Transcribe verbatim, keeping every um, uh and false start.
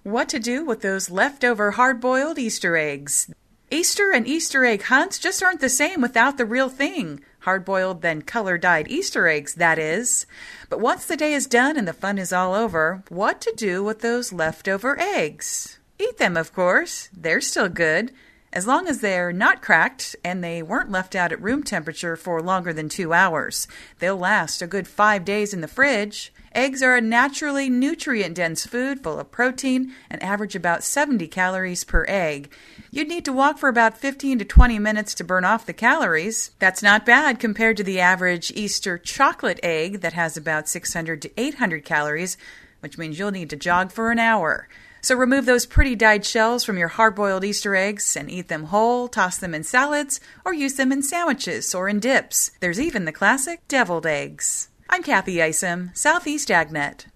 What to do with those leftover hard-boiled Easter eggs? Easter and Easter egg hunts just aren't the same without the real thing. Hard-boiled, then color-dyed Easter eggs, that is. But once the day is done and the fun is all over, what to do with those leftover eggs? Eat them, of course. They're still good. As long as they're not cracked and they weren't left out at room temperature for longer than two hours. They'll last a good five days in the fridge. Eggs are a naturally nutrient-dense food full of protein and average about seventy calories per egg. You'd need to walk for about fifteen to twenty minutes to burn off the calories. That's not bad compared to the average Easter chocolate egg that has about six hundred to eight hundred calories, which means you'll need to jog for an hour. So remove those pretty dyed shells from your hard-boiled Easter eggs and eat them whole, toss them in salads, or use them in sandwiches or in dips. There's even the classic deviled eggs. I'm Kathy Isom, Southeast AgNet.